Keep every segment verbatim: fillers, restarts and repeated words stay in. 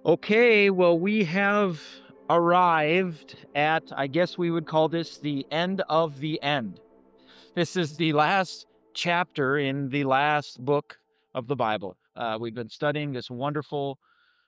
Okay, well, we have arrived at, I guess we would call this the end of the end. This is the last chapter in the last book of the Bible. Uh, we've been studying this wonderful,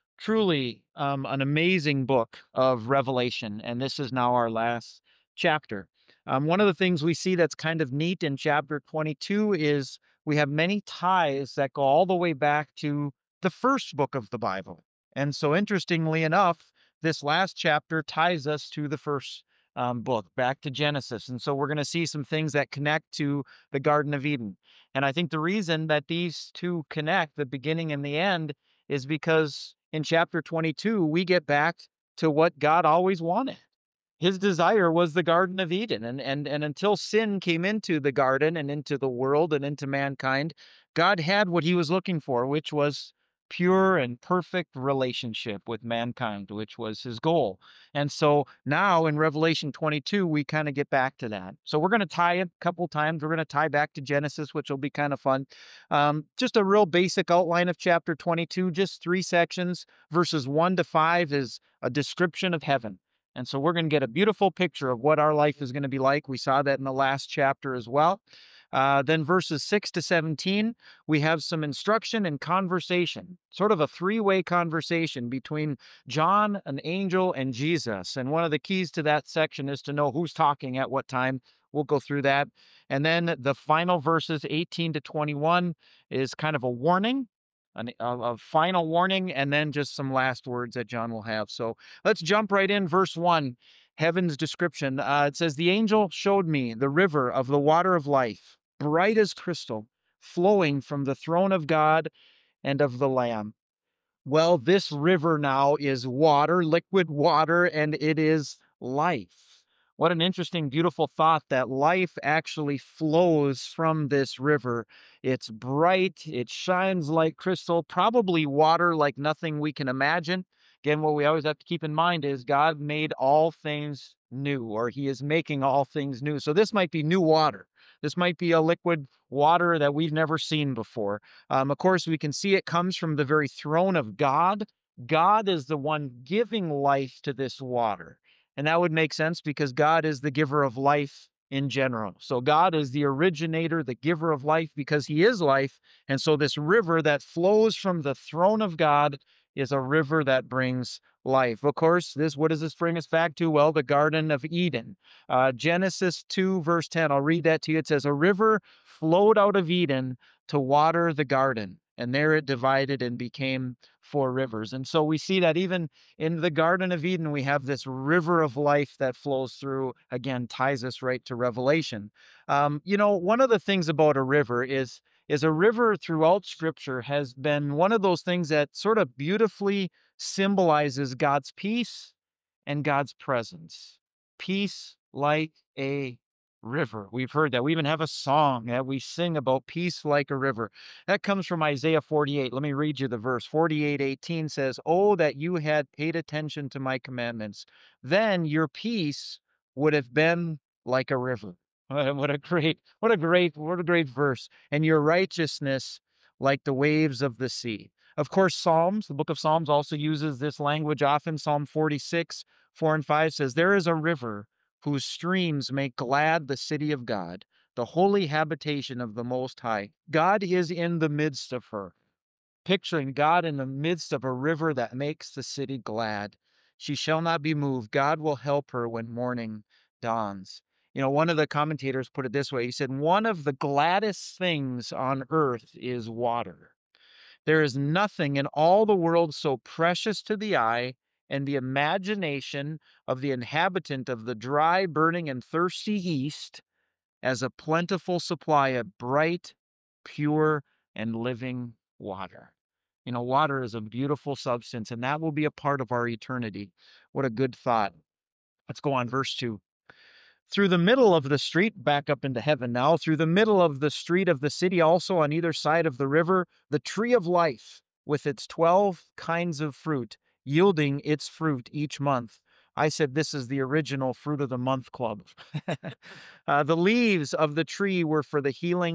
truly um, an amazing book of Revelation, and this is now our last chapter. Um, one of the things we see that's kind of neat in chapter twenty-two is we have many ties that go all the way back to the first book of the Bible. And so, interestingly enough, this last chapter ties us to the first um, book, back to Genesis. And so, we're going to see some things that connect to the Garden of Eden. And I think the reason that these two connect, the beginning and the end, is because in chapter twenty-two, we get back to what God always wanted. His desire was the Garden of Eden. And, and, and until sin came into the garden and into the world and into mankind, God had what he was looking for, which was pure and perfect relationship with mankind, which was his goal. And so now in Revelation twenty-two, we kind of get back to that. So we're going to tie it a couple times. We're going to tie back to Genesis, which will be kind of fun. Um, just a real basic outline of chapter twenty-two, just three sections. Verses one to five is a description of heaven. And so we're going to get a beautiful picture of what our life is going to be like. We saw that in the last chapter as well. Uh, then verses six to seventeen, we have some instruction and conversation, sort of a three-way conversation between John, an angel, and Jesus. And one of the keys to that section is to know who's talking at what time. We'll go through that. And then the final verses, eighteen to twenty-one, is kind of a warning, an, a, a final warning, and then just some last words that John will have. So let's jump right in. Verse one, heaven's description. Uh, it says, "The angel showed me the river of the water of life, bright as crystal, flowing from the throne of God and of the Lamb." Well, this river now is water, liquid water, and it is life. What an interesting, beautiful thought that life actually flows from this river. It's bright, it shines like crystal, probably water like nothing we can imagine. Again, what we always have to keep in mind is God made all things new, or he is making all things new. So this might be new water. This might be a liquid water that we've never seen before. Um, of course, we can see it comes from the very throne of God. God is the one giving life to this water. And that would make sense because God is the giver of life in general. So God is the originator, the giver of life because he is life. And so this river that flows from the throne of God is a river that brings life. Of course, this what does this bring us back to? Well, the Garden of Eden. Uh, Genesis two, verse ten. I'll read that to you. It says, "A river flowed out of Eden to water the garden, and there it divided and became four rivers." And so we see that even in the Garden of Eden, we have this river of life that flows through, again, ties us right to Revelation. Um, you know, one of the things about a river is is a river throughout scripture has been one of those things that sort of beautifully symbolizes God's peace and God's presence. Peace like a river. We've heard that. We even have a song that we sing about peace like a river. That comes from Isaiah forty-eight. Let me read you the verse. forty-eight eighteen says, "Oh, that you had paid attention to my commandments. Then your peace would have been like a river." What a great, what a great, what a great verse. "And your righteousness like the waves of the sea." Of course, Psalms, the book of Psalms also uses this language often. Psalm forty-six, four and five says, "There is a river whose streams make glad the city of God, the holy habitation of the Most High. God is in the midst of her." Picturing God in the midst of a river that makes the city glad. "She shall not be moved. God will help her when morning dawns." You know, one of the commentators put it this way. He said, "One of the gladdest things on earth is water. There is nothing in all the world so precious to the eye and the imagination of the inhabitant of the dry, burning, and thirsty East as a plentiful supply of bright, pure, and living water." You know, water is a beautiful substance, and that will be a part of our eternity. What a good thought. Let's go on, verse two. "Through the middle of the street," back up into heaven now, "through the middle of the street of the city, also on either side of the river, the tree of life with its twelve kinds of fruit, yielding its fruit each month." I said this is the original Fruit of the Month Club. uh, "the leaves of the tree were for the healing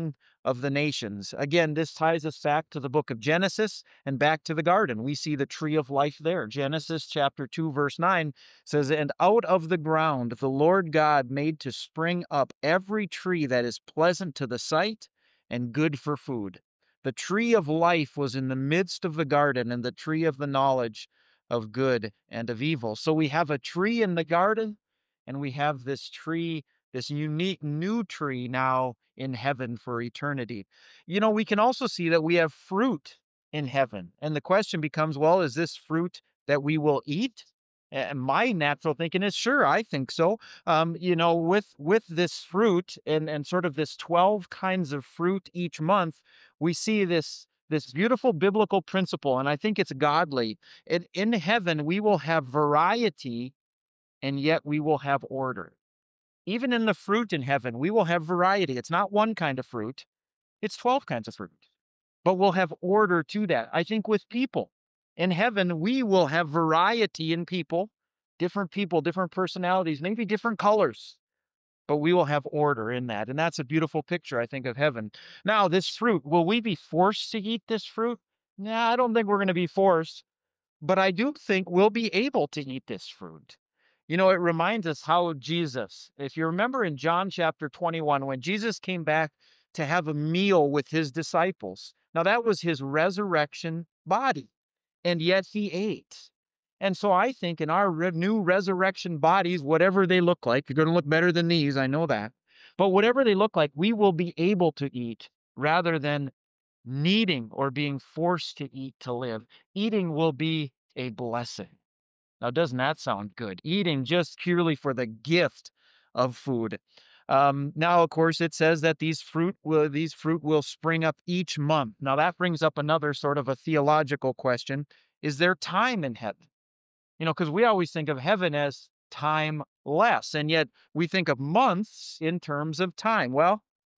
of the nations. Again, this ties us back to the book of Genesis and back to the garden. We see the tree of life there. Genesis chapter two, verse nine says, "And out of the ground the Lord God made to spring up every tree that is pleasant to the sight and good for food. The tree of life was in the midst of the garden, and the tree of the knowledge of good and of evil." So we have a tree in the garden, and we have this tree, this unique new tree now in heaven for eternity. You know, we can also see that we have fruit in heaven. And the question becomes, well, is this fruit that we will eat? And my natural thinking is, sure, I think so. Um, you know, with with this fruit and and sort of this twelve kinds of fruit each month, we see this this beautiful biblical principle, and I think it's godly. In, in heaven, we will have variety, and yet we will have order. Even in the fruit in heaven, we will have variety. It's not one kind of fruit, it's twelve kinds of fruit, but we'll have order to that. I think with people in heaven, we will have variety in people, different people, different personalities, maybe different colors, but we will have order in that. And that's a beautiful picture, I think, of heaven. Now, this fruit, will we be forced to eat this fruit? Nah, I don't think we're going to be forced, but I do think we'll be able to eat this fruit. You know, it reminds us how Jesus, if you remember in John chapter twenty-one, when Jesus came back to have a meal with his disciples, now that was his resurrection body, and yet he ate. And so I think in our re- new resurrection bodies, whatever they look like, they're going to look better than these, I know that. But whatever they look like, we will be able to eat rather than needing or being forced to eat to live. Eating will be a blessing. Now, doesn't that sound good? Eating just purely for the gift of food. Um, now, of course, it says that these fruit will these fruit will spring up each month. Now, that brings up another sort of a theological question: is there time in heaven? You know, because we always think of heaven as timeless, and yet we think of months in terms of time. Well,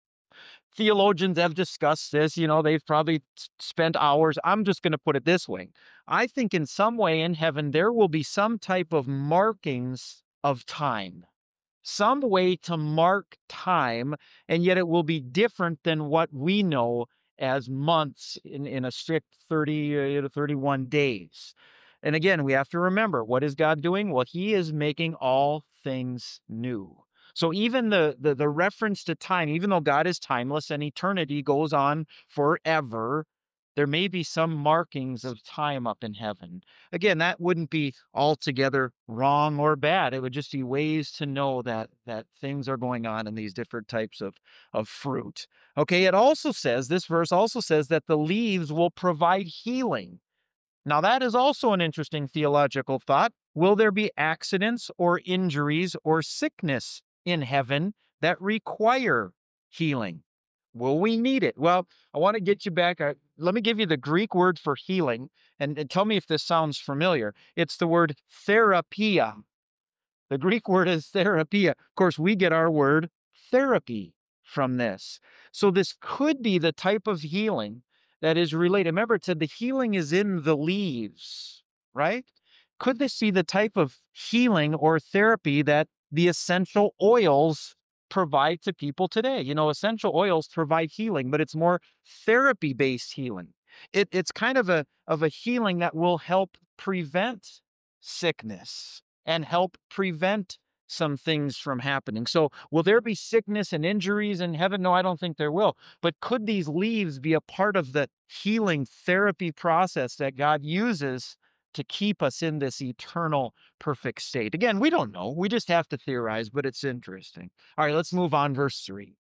theologians have discussed this. You know, they've probably s- spent hours. I'm just going to put it this way. I think in some way in heaven, there will be some type of markings of time, some way to mark time, and yet it will be different than what we know as months in, in a strict thirty uh, to thirty-one days. And again, we have to remember, what is God doing? Well, he is making all things new. So even the, the the reference to time, even though God is timeless and eternity goes on forever, there may be some markings of time up in heaven. Again, that wouldn't be altogether wrong or bad. It would just be ways to know that that things are going on in these different types of of fruit. Okay, it also says, this verse also says that the leaves will provide healing. Now, that is also an interesting theological thought. Will there be accidents or injuries or sickness in heaven that require healing? Will we need it? Well, I want to get you back. Uh, let me give you the Greek word for healing, and, and tell me if this sounds familiar. It's the word therapia. The Greek word is therapia. Of course, we get our word therapy from this. So this could be the type of healing that is related. Remember, it said the healing is in the leaves, right? Could this be the type of healing or therapy that the essential oils provide to people today? You know, essential oils provide healing, but it's more therapy-based healing. It, it's kind of a of a healing that will help prevent sickness and help prevent some things from happening. So, will there be sickness and injuries in heaven? No, I don't think there will. But could these leaves be a part of the healing therapy process that God uses to keep us in this eternal perfect state? Again, we don't know. We just have to theorize, but it's interesting. All right, let's move on. Verse three.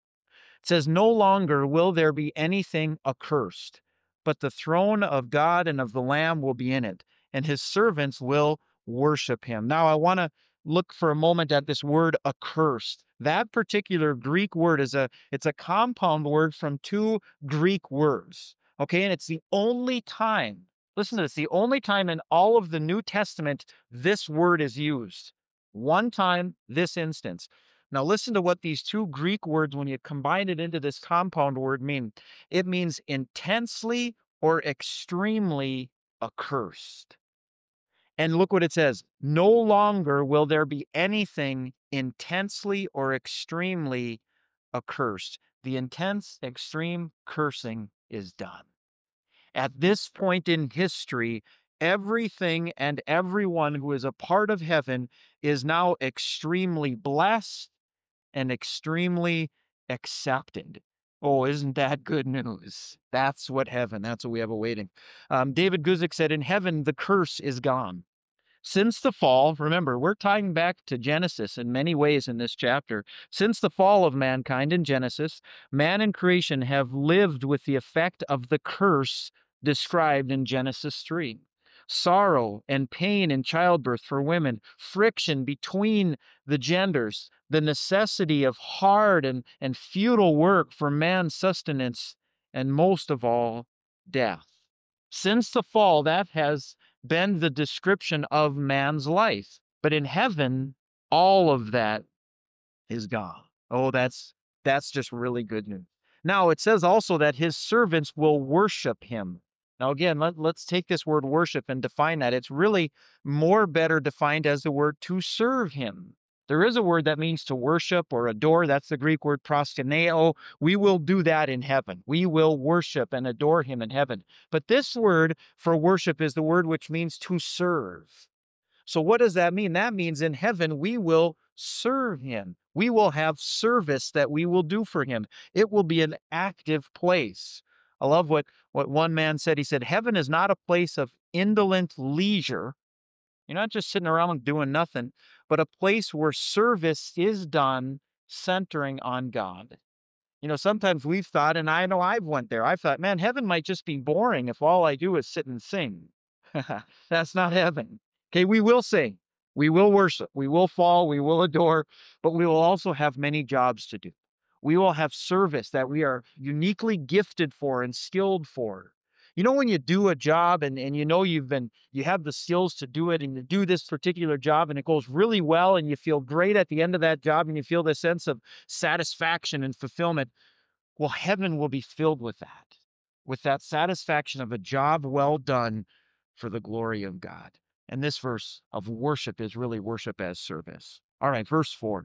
It says, "No longer will there be anything accursed, but the throne of God and of the Lamb will be in it, and his servants will worship him." Now, I want to look for a moment at this word accursed. That particular Greek word is a it's a compound word from two Greek words. Okay, and it's the only time, listen to this, the only time in all of the New Testament this word is used. One time, this instance. Now, listen to what these two Greek words, when you combine it into this compound word, mean. It means intensely or extremely accursed. And look what it says: no longer will there be anything intensely or extremely accursed. the intense, extreme cursing is done. At this point in history, everything and everyone who is a part of heaven is now extremely blessed and extremely accepted. Oh, isn't that good news? That's what heaven, that's what we have awaiting. Um, David Guzik said, in heaven, the curse is gone. Since the fall, remember, we're tying back to Genesis in many ways in this chapter. Since the fall of mankind in Genesis, man and creation have lived with the effect of the curse described in Genesis three. Sorrow and pain in childbirth for women, friction between the genders, the necessity of hard and, and futile work for man's sustenance, and most of all, death. Since the fall, that has been the description of man's life. But in heaven, all of that is gone. Oh, that's that's just really good news. Now, it says also that his servants will worship him. Now, again, let, let's take this word worship and define that. It's really more better defined as the word to serve him. There is a word that means to worship or adore. That's the Greek word proskuneo. We will do that in heaven. We will worship and adore him in heaven. But this word for worship is the word which means to serve. So what does that mean? That means in heaven, we will serve him. We will have service that we will do for him. It will be an active place. I love what, what one man said. He said, heaven is not a place of indolent leisure. You're not just sitting around doing nothing, but a place where service is done centering on God. You know, sometimes we've thought, and I know I've went there, I've thought, man, heaven might just be boring if all I do is sit and sing. That's not heaven. Okay, we will sing, we will worship, we will fall, we will adore, but we will also have many jobs to do. We will have service that we are uniquely gifted for and skilled for. You know, when you do a job and, and you know you've been, you have the skills to do it and you do this particular job and it goes really well and you feel great at the end of that job and you feel this sense of satisfaction and fulfillment. Well, heaven will be filled with that, with that satisfaction of a job well done for the glory of God. And this verse of worship is really worship as service. All right, verse four.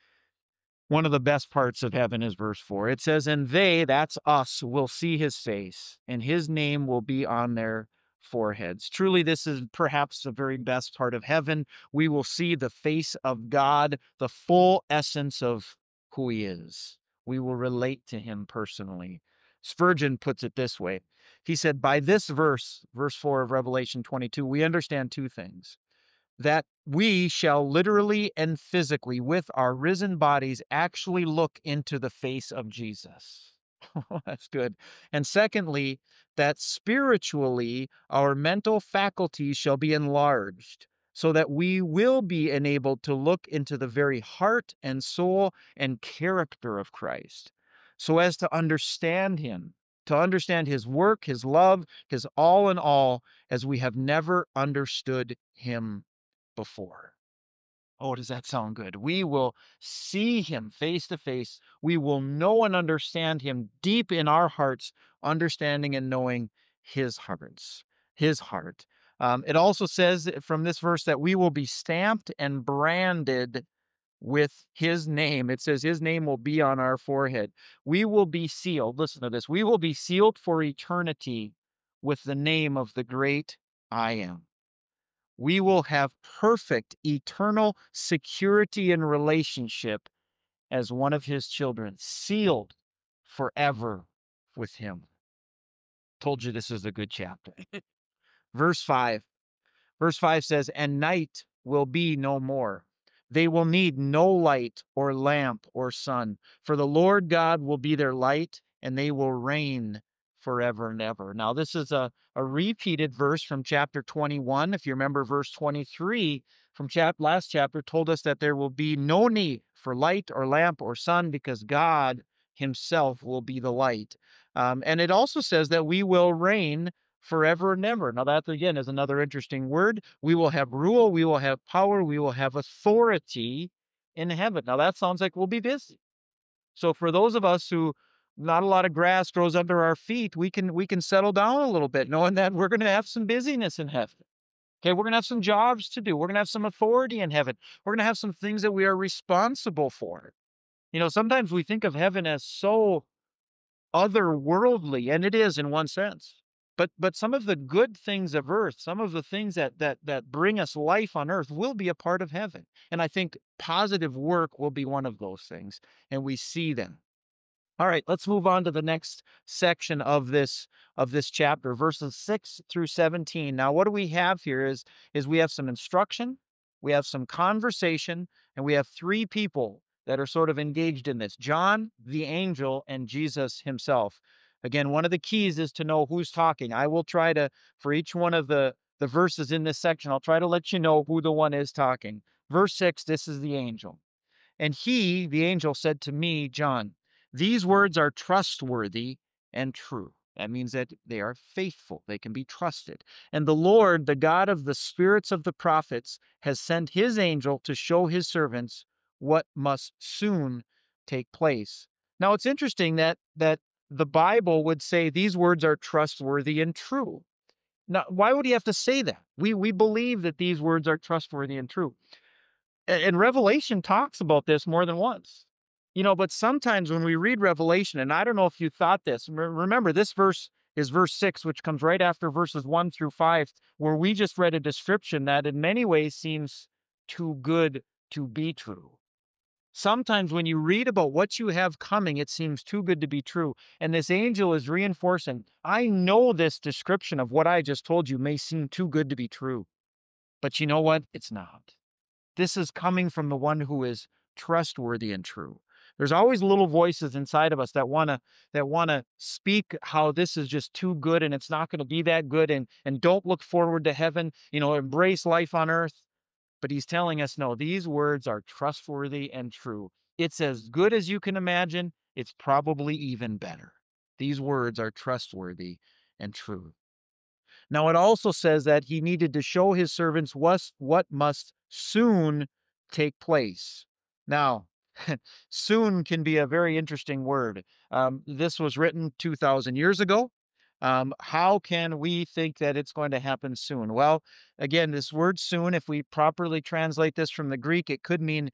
One of the best parts of heaven is verse four. It says, and they, that's us, will see his face, and his name will be on their foreheads. Truly, this is perhaps the very best part of heaven. We will see the face of God, the full essence of who he is. We will relate to him personally. Spurgeon puts it this way. He said, by this verse, verse four of Revelation twenty-two, we understand two things. That we shall literally and physically, with our risen bodies, actually look into the face of Jesus. That's good. And secondly, that spiritually, our mental faculties shall be enlarged, so that we will be enabled to look into the very heart and soul and character of Christ, so as to understand him, to understand his work, his love, his all in all, as we have never understood him before. Oh, does that sound good? We will see him face to face. We will know and understand him deep in our hearts, understanding and knowing his hearts, his heart. Um, it also says from this verse that we will be stamped and branded with his name. It says his name will be on our forehead. We will be sealed. Listen to this. We will be sealed for eternity with the name of the great I am. We will have perfect eternal security and relationship as one of his children, sealed forever with him. Told you this is a good chapter. Verse five. Verse five says, and night will be no more. They will need no light or lamp or sun, for the Lord God will be their light, and they will reign forever and ever. Now, this is a, a repeated verse from chapter twenty-one. If you remember, verse twenty-three from chap- last chapter told us that there will be no need for light or lamp or sun because God himself will be the light. Um, and it also says that we will reign forever and ever. Now, that again is another interesting word. We will have rule, we will have power, we will have authority in heaven. Now, that sounds like we'll be busy. So for those of us who not a lot of grass grows under our feet, we can we can settle down a little bit, knowing that we're going to have some busyness in heaven. Okay, we're going to have some jobs to do. We're going to have some authority in heaven. We're going to have some things that we are responsible for. You know, sometimes we think of heaven as so otherworldly, and it is in one sense. But but some of the good things of earth, some of the things that that that bring us life on earth will be a part of heaven. And I think positive work will be one of those things, and we see them. All right, let's move on to the next section of this of this chapter, verses six through seventeen. Now, what do we have here is is we have some instruction, we have some conversation, and we have three people that are sort of engaged in this. John, the angel, and Jesus himself. Again, one of the keys is to know who's talking. I will try to, for each one of the the verses in this section, I'll try to let you know who the one is talking. Verse six, this is the angel. And he, the angel, said to me, John, these words are trustworthy and true. That means that they are faithful, they can be trusted. And the Lord, the God of the spirits of the prophets, has sent his angel to show his servants what must soon take place. Now, it's interesting that that the Bible would say these words are trustworthy and true. Now, why would he have to say that? We we believe that these words are trustworthy and true. A- And Revelation talks about this more than once. You know, but sometimes when we read Revelation, and I don't know if you thought this, re- remember this verse is verse six, which comes right after verses one through five, where we just read a description that in many ways seems too good to be true. Sometimes when you read about what you have coming, it seems too good to be true. And this angel is reinforcing, I know this description of what I just told you may seem too good to be true, but you know what? It's not. This is coming from the one who is trustworthy and true. There's always little voices inside of us that want to that want to speak how this is just too good and it's not going to be that good, and and don't look forward to heaven, you know, embrace life on earth. But he's telling us no, these words are trustworthy and true. It's as good as you can imagine, it's probably even better. These words are trustworthy and true. Now, it also says that he needed to show his servants what, what must soon take place. Now, soon can be a very interesting word. Um, this was written two thousand years ago. Um, how can we think that it's going to happen soon? Well, again, this word soon, if we properly translate this from the Greek, it could mean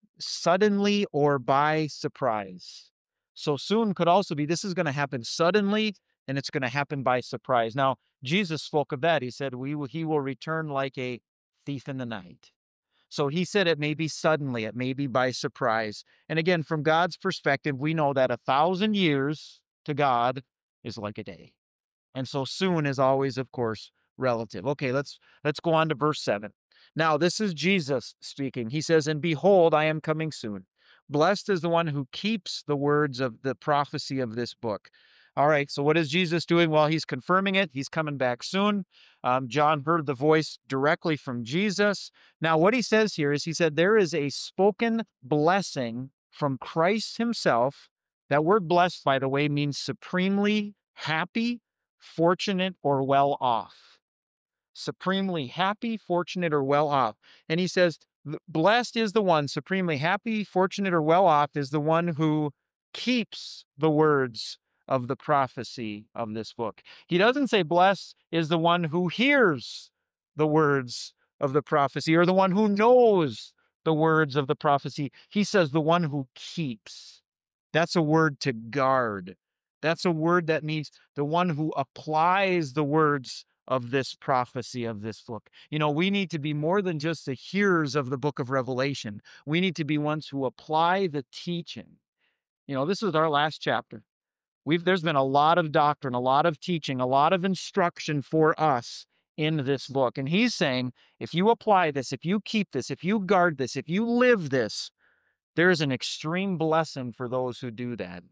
suddenly or by surprise. So soon could also be this is going to happen suddenly and it's going to happen by surprise. Now, Jesus spoke of that. He said, we will, he will return like a thief in the night. So he said it may be suddenly, it may be by surprise. And again, from God's perspective, we know that a thousand years to God is like a day. And so soon is always, of course, relative. Okay, let's let's go on to verse seven. Now, this is Jesus speaking. He says, "And behold, I am coming soon. Blessed is the one who keeps the words of the prophecy of this book." All right, so what is Jesus doing? Well, he's confirming it. He's coming back soon. Um, John heard the voice directly from Jesus. Now, what he says here is he said, there is a spoken blessing from Christ himself. That word blessed, by the way, means supremely happy, fortunate, or well off. Supremely happy, fortunate, or well off. And he says, blessed is the one, supremely happy, fortunate, or well off is the one who keeps the words of the prophecy of this book. He doesn't say blessed is the one who hears the words of the prophecy or the one who knows the words of the prophecy. He says the one who keeps. That's a word to guard. That's a word that means the one who applies the words of this prophecy of this book. You know, we need to be more than just the hearers of the book of Revelation. We need to be ones who apply the teaching. You know, this is our last chapter. We've there's been a lot of doctrine, a lot of teaching, a lot of instruction for us in this book. And he's saying, if you apply this, if you keep this, if you guard this, if you live this, there's an extreme blessing for those who do that.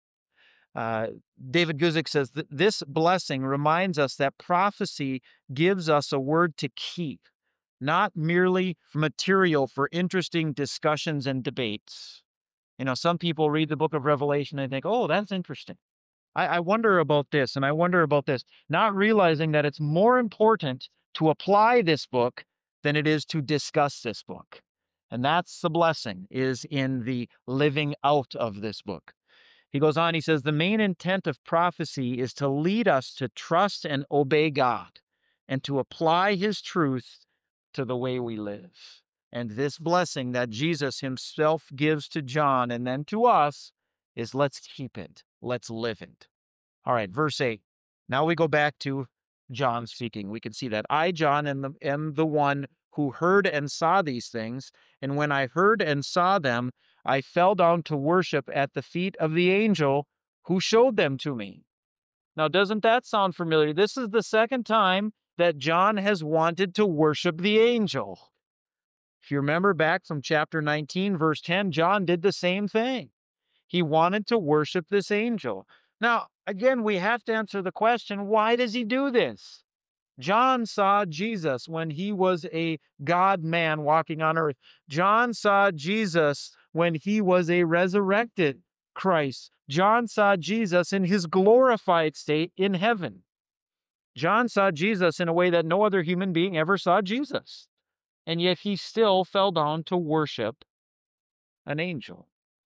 Uh, David Guzik says that this blessing reminds us that prophecy gives us a word to keep, not merely material for interesting discussions and debates. You know, some people read the book of Revelation and think, oh, that's interesting. I, I wonder about this and I wonder about this, not realizing that it's more important to apply this book than it is to discuss this book. And that's the blessing, is in the living out of this book. He goes on, he says, the main intent of prophecy is to lead us to trust and obey God and to apply his truth to the way we live. And this blessing that Jesus himself gives to John and then to us is let's keep it. Let's live it. All right, verse eight. Now we go back to John speaking. We can see that I, John, am the, am the one who heard and saw these things. And when I heard and saw them, I fell down to worship at the feet of the angel who showed them to me. Now, doesn't that sound familiar? This is the second time that John has wanted to worship the angel. If you remember back from chapter nineteen, verse ten, John did the same thing. He wanted to worship this angel. Now, again, we have to answer the question, why does he do this? John saw Jesus when he was a God-man walking on earth. John saw Jesus when he was a resurrected Christ. John saw Jesus in his glorified state in heaven. John saw Jesus in a way that no other human being ever saw Jesus. And yet he still fell down to worship an angel.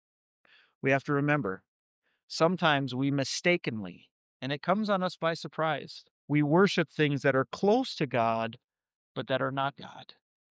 We have to remember, sometimes we mistakenly, and it comes on us by surprise, we worship things that are close to God, but that are not God.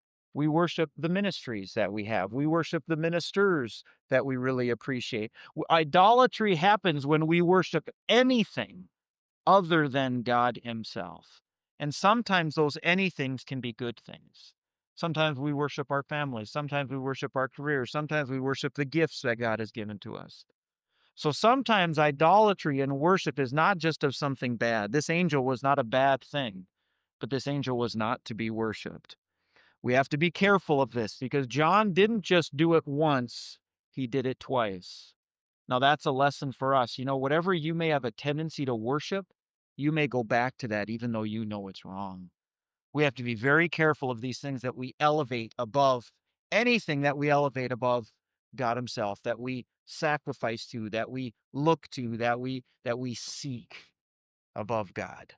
We worship the ministries that we have. We worship the ministers that we really appreciate. Idolatry happens when we worship anything other than God himself. And sometimes those anythings can be good things. Sometimes we worship our families. Sometimes we worship our careers. Sometimes we worship the gifts that God has given to us. So sometimes idolatry and worship is not just of something bad. This angel was not a bad thing, but this angel was not to be worshiped. We have to be careful of this because John didn't just do it once, he did it twice. Now that's a lesson for us. You know, whatever you may have a tendency to worship, you may go back to that even though you know it's wrong. We have to be very careful of these things that we elevate above anything that we elevate above God himself, that we sacrifice to, that we look to, that we that we seek above God.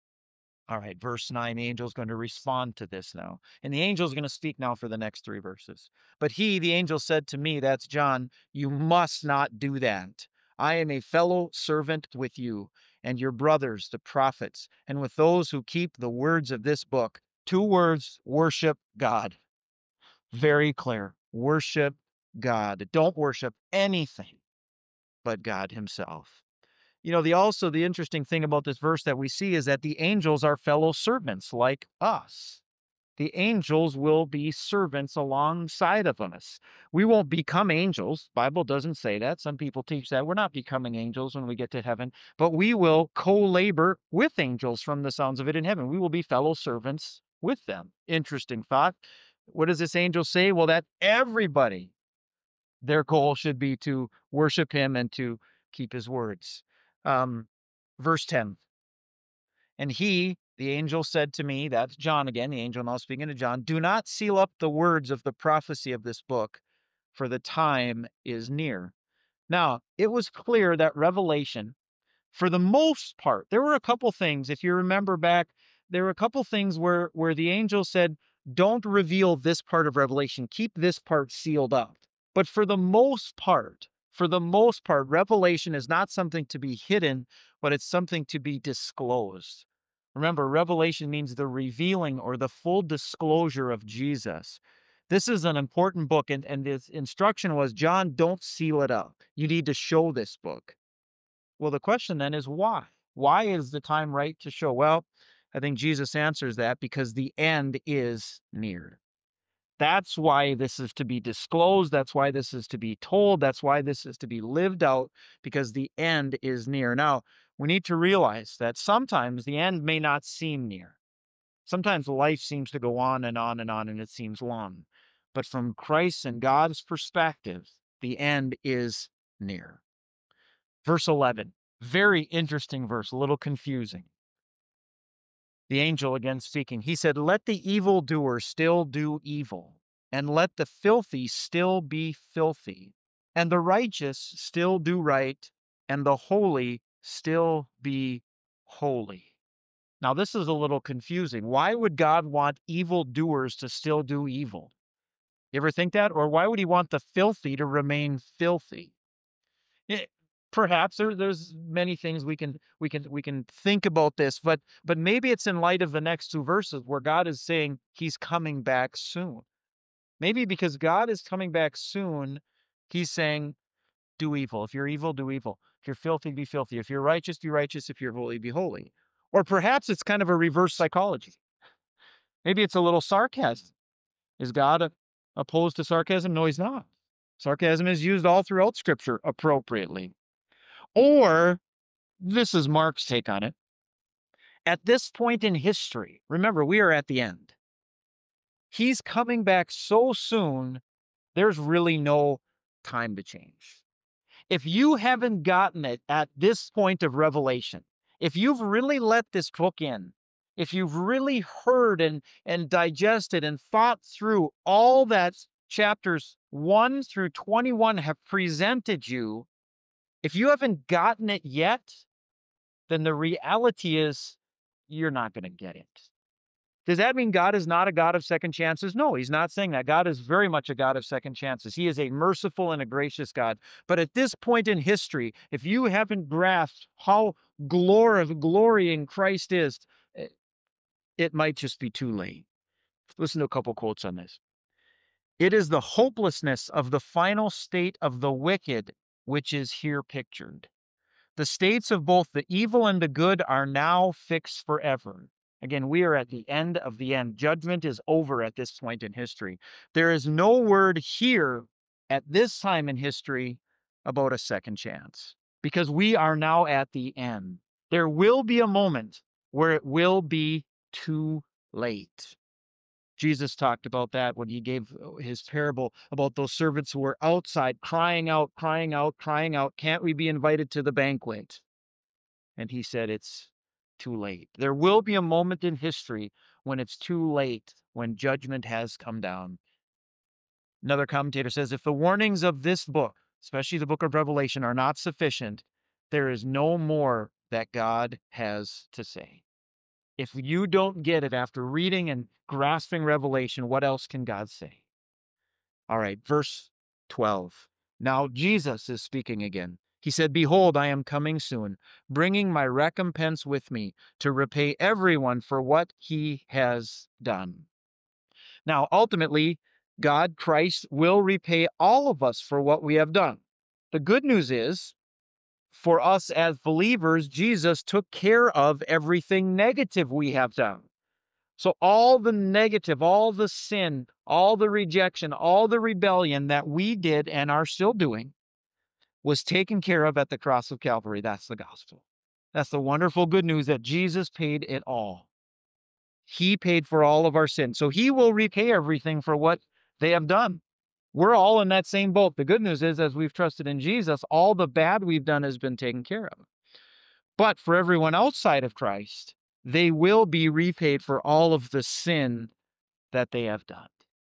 All right, verse nine, the angel is going to respond to this now. And the angel is going to speak now for the next three verses. But he, the angel, said to me, that's John, you must not do that. I am a fellow servant with you and your brothers, the prophets, and with those who keep the words of this book. Two words, worship God. Very clear. Worship God. Don't worship anything but God himself. You know, the also the interesting thing about this verse that we see is that the angels are fellow servants like us. The angels will be servants alongside of us. We won't become angels. Bible doesn't say that. Some people teach that. We're not becoming angels when we get to heaven, but we will co-labor with angels from the sounds of it in heaven. We will be fellow servants with them. Interesting thought. What does this angel say? Well, that everybody, their goal should be to worship him and to keep his words. Um, verse ten. And he, the angel, said to me, that's John again, the angel now speaking to John, do not seal up the words of the prophecy of this book, for the time is near. Now, it was clear that Revelation, for the most part, there were a couple things, if you remember back, there were a couple things where, where the angel said, don't reveal this part of Revelation, keep this part sealed up. But for the most part, for the most part, Revelation is not something to be hidden, but it's something to be disclosed. Remember, Revelation means the revealing or the full disclosure of Jesus. This is an important book, and, and this instruction was, John, don't seal it up. You need to show this book. Well, the question then is why? Why is the time right to show? Well, I think Jesus answers that because the end is near. That's why this is to be disclosed. That's why this is to be told. That's why this is to be lived out, because the end is near. Now, we need to realize that sometimes the end may not seem near. Sometimes life seems to go on and on and on, and it seems long. But from Christ's and God's perspective, the end is near. Verse eleven, very interesting verse, a little confusing. The angel again speaking, he said, let the evildoer still do evil, and let the filthy still be filthy, and the righteous still do right, and the holy still be holy. Now, this is a little confusing. Why would God want evildoers to still do evil? You ever think that? Or why would he want the filthy to remain filthy? It, perhaps there, there's many things we can we can we can think about this, but but maybe it's in light of the next two verses where God is saying he's coming back soon. Maybe because God is coming back soon, he's saying, do evil. If you're evil, do evil. If you're filthy, be filthy. If you're righteous, be righteous. If you're holy, be holy. Or perhaps it's kind of a reverse psychology. Maybe it's a little sarcasm. Is God a- opposed to sarcasm? No, he's not. Sarcasm is used all throughout Scripture appropriately. Or, this is Mark's take on it. At this point in history, remember, we are at the end. He's coming back so soon, there's really no time to change. If you haven't gotten it at this point of Revelation, if you've really let this book in, if you've really heard and, and digested and thought through all that chapters one through twenty-one have presented you, if you haven't gotten it yet, then the reality is you're not going to get it. Does that mean God is not a God of second chances? No, he's not saying that. God is very much a God of second chances. He is a merciful and a gracious God. But at this point in history, if you haven't grasped how glory, glorying Christ is, it might just be too late. Listen to a couple quotes on this. It is the hopelessness of the final state of the wicked which is here pictured. The states of both the evil and the good are now fixed forever. Again, we are at the end of the end. Judgment is over at this point in history. There is no word here at this time in history about a second chance because we are now at the end. There will be a moment where it will be too late. Jesus talked about that when he gave his parable about those servants who were outside crying out, crying out, crying out, can't we be invited to the banquet? And he said, it's too late. There will be a moment in history when it's too late, when judgment has come down. Another commentator says, if the warnings of this book, especially the book of Revelation, are not sufficient, there is no more that God has to say. If you don't get it after reading and grasping Revelation, what else can God say? All right, verse twelve. Now Jesus is speaking again. He said, behold, I am coming soon, bringing my recompense with me to repay everyone for what he has done. Now, ultimately, God, Christ, will repay all of us for what we have done. The good news is, for us as believers, Jesus took care of everything negative we have done. So all the negative, all the sin, all the rejection, all the rebellion that we did and are still doing was taken care of at the cross of Calvary. That's the gospel. That's the wonderful good news that Jesus paid it all. He paid for all of our sins. So he will repay everything for what they have done. We're all in that same boat. The good news is, as we've trusted in Jesus, all the bad we've done has been taken care of. But for everyone outside of Christ, they will be repaid for all of the sin that they have done.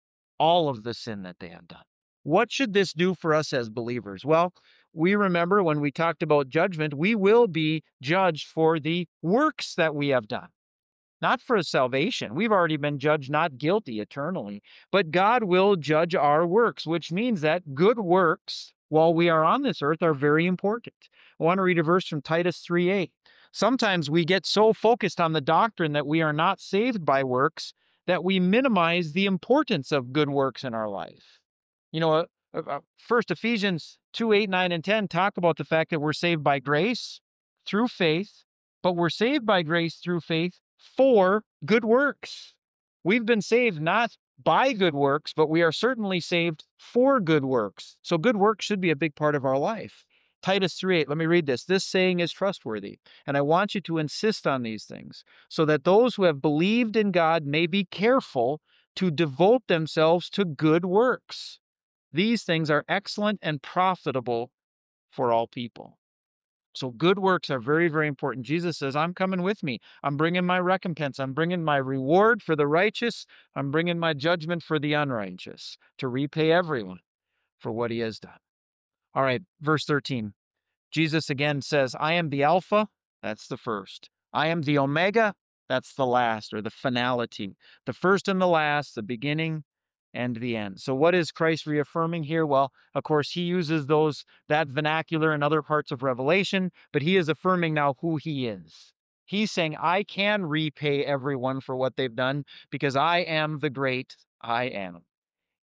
All of the sin that they have done. What should this do for us as believers? Well, we remember when we talked about judgment, we will be judged for the works that we have done. Not for salvation. We've already been judged not guilty eternally, but God will judge our works, which means that good works while we are on this earth are very important. I want to read a verse from Titus three eight. Sometimes we get so focused on the doctrine that we are not saved by works that we minimize the importance of good works in our life. You know, uh, uh, first Ephesians two eight, nine, and ten talk about the fact that we're saved by grace through faith, but we're saved by grace through faith for good works. We've been saved not by good works, but we are certainly saved for good works. So good works should be a big part of our life. Titus three eight, let me read this. This saying is trustworthy, and I want you to insist on these things, so that those who have believed in God may be careful to devote themselves to good works. These things are excellent and profitable for all people. So good works are very, very important. Jesus says, I'm coming with me. I'm bringing my recompense. I'm bringing my reward for the righteous. I'm bringing my judgment for the unrighteous to repay everyone for what he has done. All right, verse thirteen. Jesus again says, I am the Alpha. That's the first. I am the Omega. That's the last, or the finality. The first and the last, the beginning and the end. So what is Christ reaffirming here? Well, of course, he uses those that vernacular in other parts of Revelation, but he is affirming now who he is. He's saying, I can repay everyone for what they've done because I am the great I am.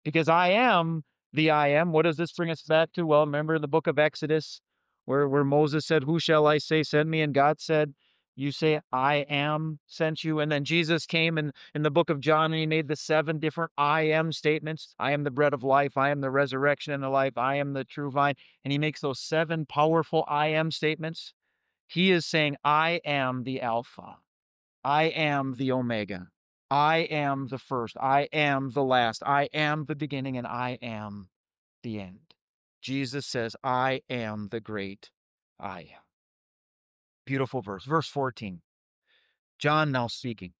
because I am the I am. What does this bring us back to? Well, remember the book of Exodus where, where Moses said, "Who shall I say send me?" And God said, "You say, I am sent you." And then Jesus came in, in the book of John and he made the seven different I am statements. I am the bread of life. I am the resurrection and the life. I am the true vine. And he makes those seven powerful I am statements. He is saying, I am the Alpha. I am the Omega. I am the first. I am the last. I am the beginning and I am the end. Jesus says, I am the great I am. Beautiful verse. Verse fourteen. John now speaking.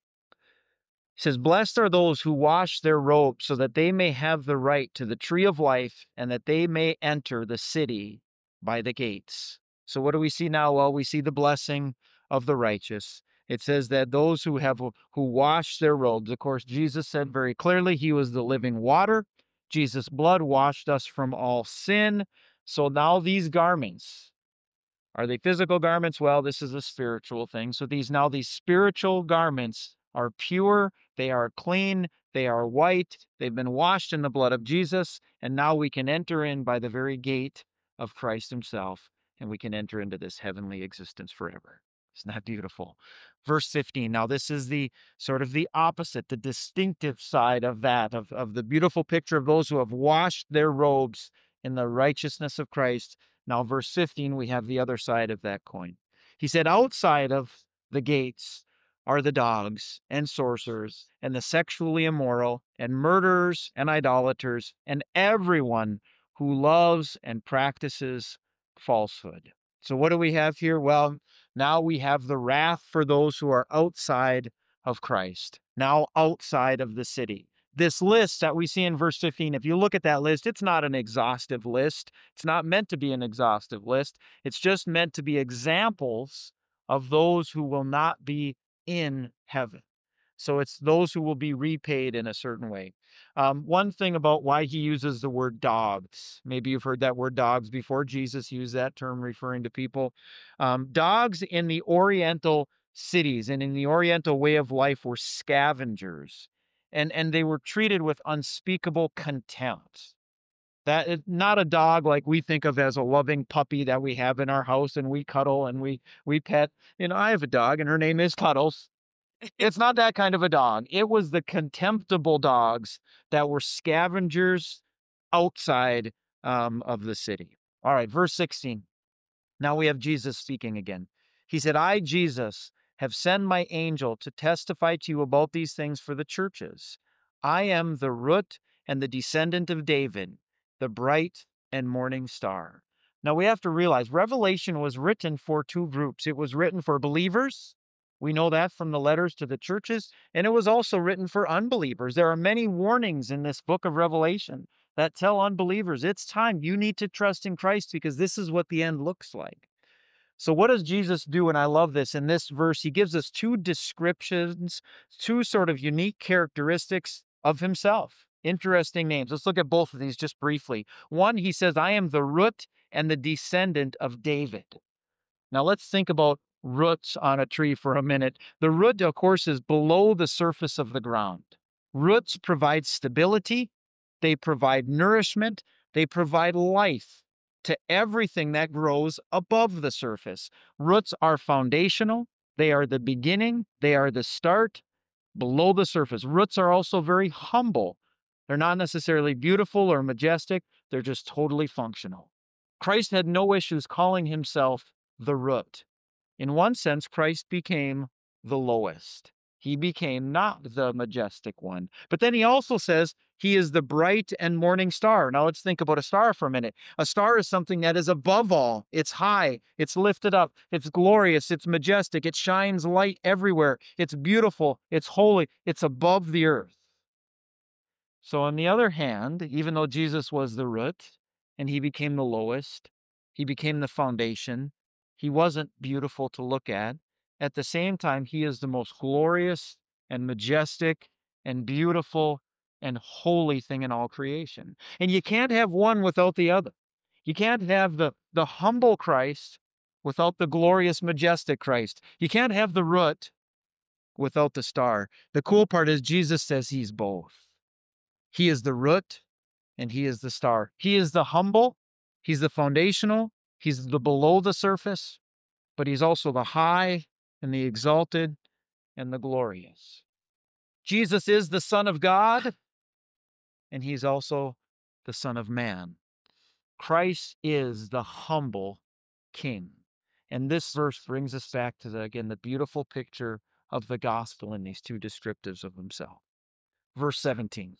He says, "Blessed are those who wash their robes so that they may have the right to the tree of life and that they may enter the city by the gates." So what do we see now? Well, we see the blessing of the righteous. It says that those who have who wash their robes, of course, Jesus said very clearly he was the living water. Jesus' blood washed us from all sin. So now these garments, are they physical garments? Well, this is a spiritual thing. So these now these spiritual garments are pure, they are clean, they are white, they've been washed in the blood of Jesus, and now we can enter in by the very gate of Christ himself, and we can enter into this heavenly existence forever. Isn't that beautiful? Verse fifteen. Now, this is the sort of the opposite, the distinctive side of that, of, of the beautiful picture of those who have washed their robes in the righteousness of Christ. Now, verse fifteen, we have the other side of that coin. He said, outside of the gates are the dogs and sorcerers and the sexually immoral and murderers and idolaters and everyone who loves and practices falsehood. So what do we have here? Well, now we have the wrath for those who are outside of Christ, now outside of the city. This list that we see in verse fifteen, if you look at that list, it's not an exhaustive list. It's not meant to be an exhaustive list. It's just meant to be examples of those who will not be in heaven. So it's those who will be repaid in a certain way. Um, one thing about why he uses the word dogs, maybe you've heard that word dogs before. Jesus used that term referring to people. Um, dogs in the Oriental cities and in the Oriental way of life were scavengers, and, and they were treated with unspeakable contempt. That is not a dog like we think of as a loving puppy that we have in our house and we cuddle and we we pet. You know, I have a dog and her name is Cuddles. It's not that kind of a dog. It was the contemptible dogs that were scavengers outside um, of the city. All right, verse sixteen. Now we have Jesus speaking again. He said, I, Jesus, have sent my angel to testify to you about these things for the churches. I am the root and the descendant of David, the bright and morning star. Now we have to realize Revelation was written for two groups. It was written for believers. We know that from the letters to the churches, and it was also written for unbelievers. There are many warnings in this book of Revelation that tell unbelievers, it's time. You need to trust in Christ because this is what the end looks like. So what does Jesus do? And I love this. In this verse, he gives us two descriptions, two sort of unique characteristics of himself. Interesting names. Let's look at both of these just briefly. One, he says, I am the root and the descendant of David. Now let's think about roots on a tree for a minute. The root, of course, is below the surface of the ground. Roots provide stability. They provide nourishment. They provide life to everything that grows above the surface. Roots are foundational. They are the beginning. They are the start below the surface. Roots are also very humble. They're not necessarily beautiful or majestic. They're just totally functional. Christ had no issues calling himself the root. In one sense, Christ became the lowest. He became not the majestic one. But then he also says he is the bright and morning star. Now let's think about a star for a minute. A star is something that is above all. It's high, it's lifted up, it's glorious, it's majestic, it shines light everywhere. It's beautiful, it's holy, it's above the earth. So on the other hand, even though Jesus was the root and he became the lowest, he became the foundation, he wasn't beautiful to look at. At the same time, he is the most glorious and majestic and beautiful and holy thing in all creation. And you can't have one without the other. You can't have the, the humble Christ without the glorious, majestic Christ. You can't have the root without the star. The cool part is Jesus says he's both. He is the root and he is the star. He is the humble, he's the foundational, he's the below the surface, but he's also the high and the exalted and the glorious. Jesus is the Son of God, and he's also the Son of Man. Christ is the humble King. And this verse brings us back to, the, again, the beautiful picture of the gospel in these two descriptives of himself. Verse seventeen,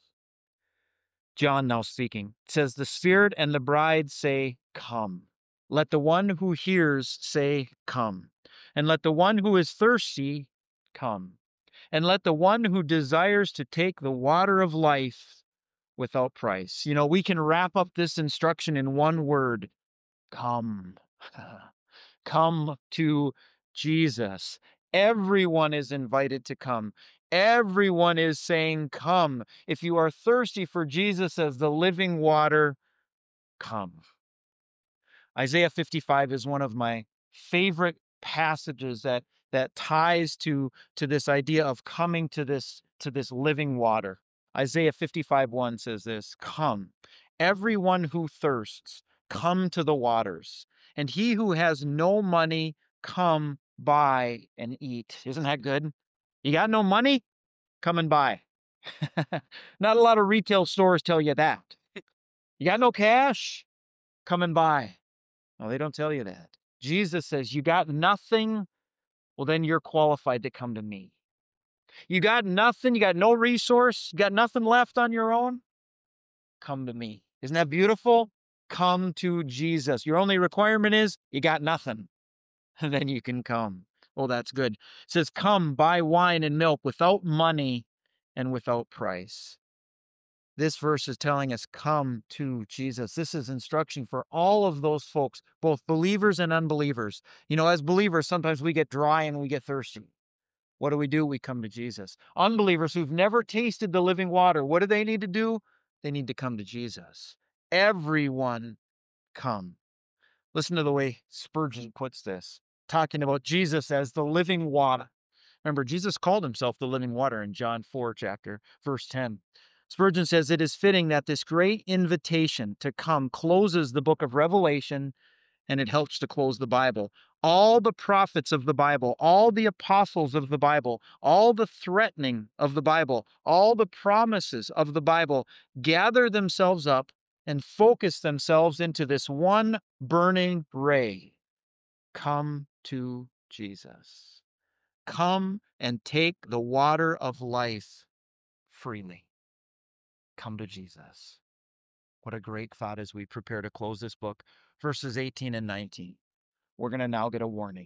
John now speaking, says, "The Spirit and the bride say, 'Come.' Let the one who hears say, 'Come.' And let the one who is thirsty come. And let the one who desires to take the water of life without price." You know, we can wrap up this instruction in one word: come. Come to Jesus. Everyone is invited to come. Everyone is saying, come. If you are thirsty for Jesus as the living water, come. Isaiah fifty-five is one of my favorite passages that that ties to to this idea of coming to this to this living water. Isaiah fifty-five one says this: "Come, everyone who thirsts, come to the waters, and he who has no money, come buy and eat." Isn't that good? You got no money? Come and buy. Not a lot of retail stores tell you that. You got no cash? Come and buy. No, they don't tell you that. Jesus says, you got nothing? Well, then you're qualified to come to me. You got nothing? You got no resource? You got nothing left on your own? Come to me. Isn't that beautiful? Come to Jesus. Your only requirement is you got nothing. And then you can come. Oh, that's good. It says, come, buy wine and milk without money and without price. This verse is telling us, come to Jesus. This is instruction for all of those folks, both believers and unbelievers. You know, as believers, sometimes we get dry and we get thirsty. What do we do? We come to Jesus. Unbelievers who've never tasted the living water, what do they need to do? They need to come to Jesus. Everyone come. Listen to the way Spurgeon puts this, talking about Jesus as the living water. Remember, Jesus called himself the living water in John four, chapter, verse ten. Spurgeon says, "It is fitting that this great invitation to come closes the book of Revelation, and it helps to close the Bible. All the prophets of the Bible, all the apostles of the Bible, all the threatening of the Bible, all the promises of the Bible gather themselves up and focus themselves into this one burning ray. Come to Jesus. Come and take the water of life freely. Come to Jesus." What a great thought as we prepare to close this book. Verses eighteen and nineteen. We're going to now get a warning.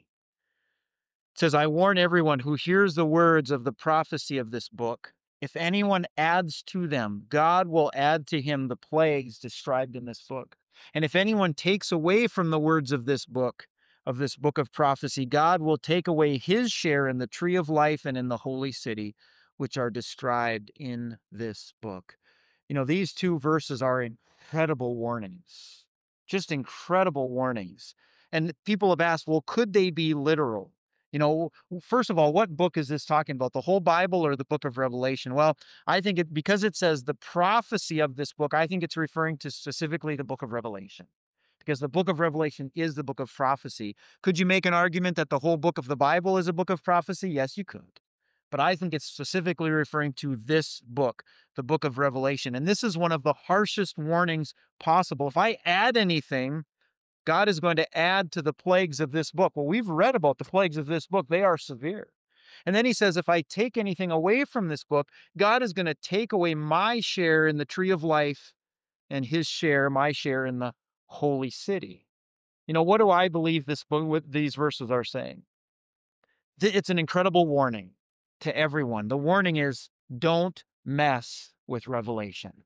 It says, "I warn everyone who hears the words of the prophecy of this book. If anyone adds to them, God will add to him the plagues described in this book. And if anyone takes away from the words of this book, of this book of prophecy, God will take away his share in the tree of life and in the holy city, which are described in this book." You know, these two verses are incredible warnings, just incredible warnings. And people have asked, well, could they be literal? You know, first of all, what book is this talking about? The whole Bible or the book of Revelation? Well, I think it, because it says the prophecy of this book, I think it's referring to specifically the book of Revelation, because the book of Revelation is the book of prophecy. Could you make an argument that the whole book of the Bible is a book of prophecy? Yes, you could. But I think it's specifically referring to this book, the book of Revelation. And this is one of the harshest warnings possible. If I add anything, God is going to add to the plagues of this book. Well, we've read about the plagues of this book. They are severe. And then he says, if I take anything away from this book, God is going to take away my share in the tree of life and his share, my share in the holy city. You know, what do I believe this book, what these verses are saying? It's an incredible warning to everyone. The warning is, don't mess with Revelation.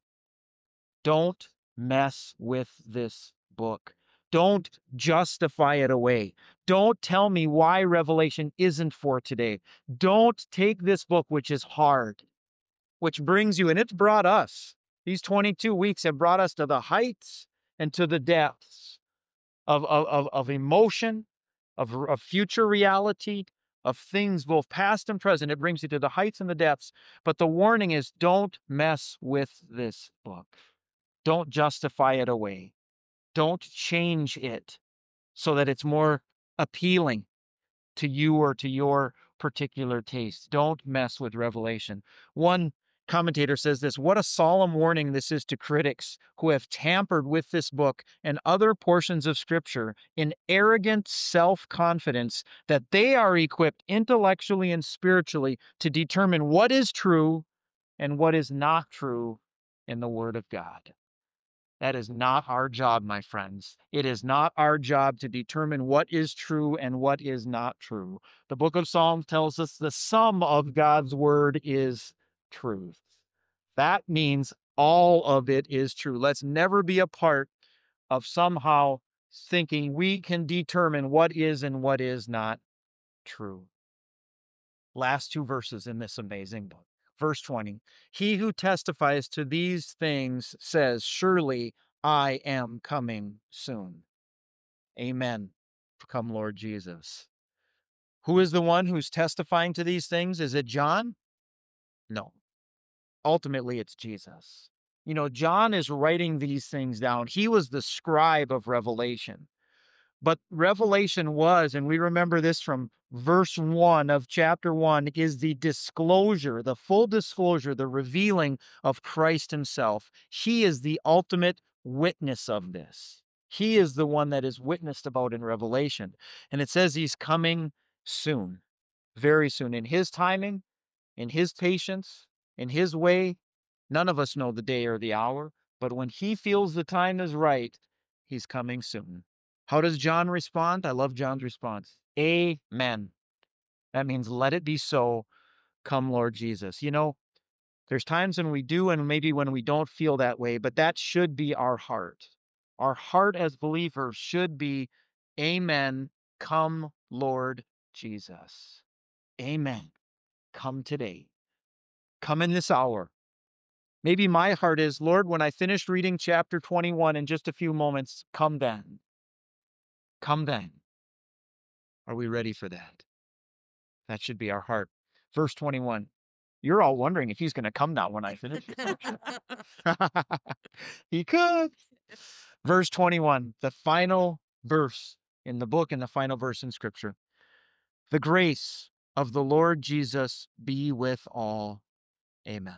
Don't mess with this book. Don't justify it away. Don't tell me why Revelation isn't for today. Don't take this book, which is hard, which brings you, and it's brought us. These twenty-two weeks have brought us to the heights and to the depths of, of, of, of emotion, of, of future reality, of things both past and present. It brings you to the heights and the depths. But the warning is, don't mess with this book. Don't justify it away. Don't change it so that it's more appealing to you or to your particular taste. Don't mess with Revelation. One commentator says this: what a solemn warning this is to critics who have tampered with this book and other portions of Scripture in arrogant self-confidence that they are equipped intellectually and spiritually to determine what is true and what is not true in the Word of God. That is not our job, my friends. It is not our job to determine what is true and what is not true. The book of Psalms tells us the sum of God's word is truth. That means all of it is true. Let's never be a part of somehow thinking we can determine what is and what is not true. Last two verses in this amazing book. Verse twenty, he who testifies to these things says, surely I am coming soon. Amen. Come, Lord Jesus. Who is the one who's testifying to these things? Is it John? No. Ultimately, it's Jesus. You know, John is writing these things down. He was the scribe of Revelation. But Revelation was, and we remember this from verse one of chapter one, is the disclosure, the full disclosure, the revealing of Christ himself. He is the ultimate witness of this. He is the one that is witnessed about in Revelation. And it says he's coming soon, very soon. In his timing, in his patience, in his way, none of us know the day or the hour, but when he feels the time is right, he's coming soon. How does John respond? I love John's response. Amen. That means let it be so. Come, Lord Jesus. You know, there's times when we do and maybe when we don't feel that way, but that should be our heart. Our heart as believers should be, amen. Come, Lord Jesus. Amen. Come today. Come in this hour. Maybe my heart is, Lord, when I finish reading chapter twenty-one in just a few moments, come then. Come then. Are we ready for that? That should be our heart. Verse twenty-one. You're all wondering if he's going to come now when I finish. He could. Verse twenty-one, the final verse in the book and the final verse in Scripture. The grace of the Lord Jesus be with all. Amen.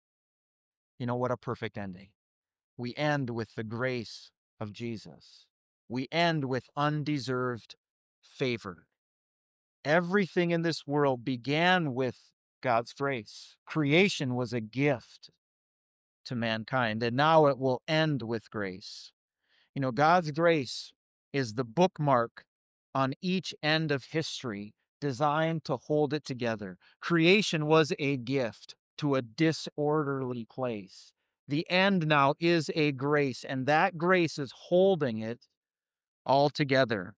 You know, what a perfect ending. We end with the grace of Jesus. We end with undeserved favor. Everything in this world began with God's grace. Creation was a gift to mankind, and now it will end with grace. You know, God's grace is the bookmark on each end of history designed to hold it together. Creation was a gift to a disorderly place. The end now is a grace, and that grace is holding it all together.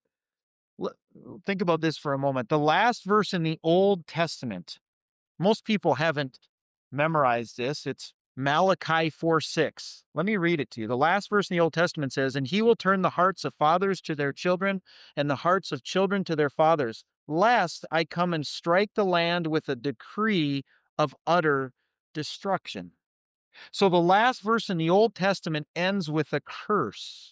Think about this for a moment. The last verse in the Old Testament, most people haven't memorized this. It's Malachi four six. Let me read it to you. The last verse in the Old Testament says, and he will turn the hearts of fathers to their children and the hearts of children to their fathers, lest I come and strike the land with a decree of utter destruction. So the last verse in the Old Testament ends with a curse.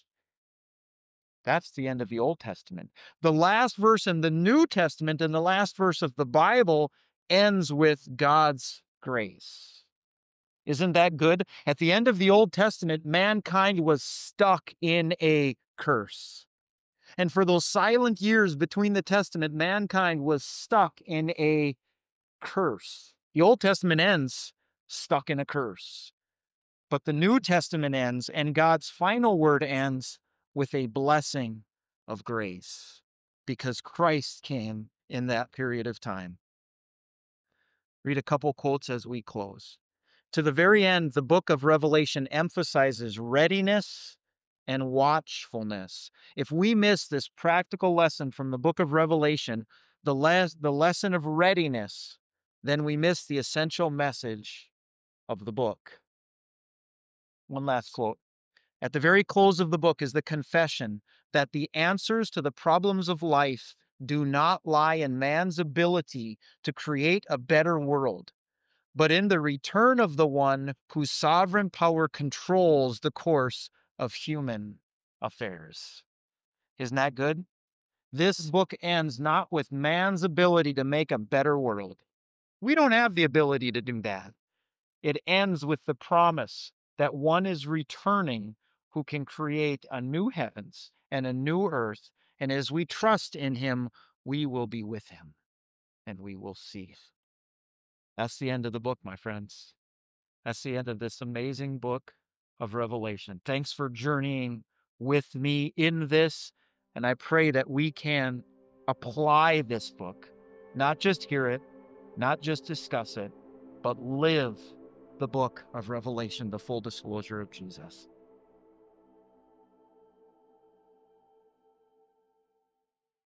That's the end of the Old Testament. The last verse in the New Testament and the last verse of the Bible ends with God's grace. Isn't that good? At the end of the Old Testament, mankind was stuck in a curse. And for those silent years between the Testament, mankind was stuck in a curse. The Old Testament ends stuck in a curse. But the New Testament ends, and God's final word ends with a blessing of grace, because Christ came in that period of time. Read a couple quotes as we close. To the very end, the book of Revelation emphasizes readiness and watchfulness. If we miss this practical lesson from the book of Revelation, the, les- the lesson of readiness, then we miss the essential message of the book. One last quote. At the very close of the book is the confession that the answers to the problems of life do not lie in man's ability to create a better world, but in the return of the one whose sovereign power controls the course of human affairs. Isn't that good? This book ends not with man's ability to make a better world. We don't have the ability to do that. It ends with the promise that one is returning who can create a new heavens and a new earth. And as we trust in him, we will be with him and we will see. That's the end of the book, my friends. That's the end of this amazing book of Revelation. Thanks for journeying with me in this. And I pray that we can apply this book, not just hear it, not just discuss it, but live the book of Revelation, the full disclosure of Jesus.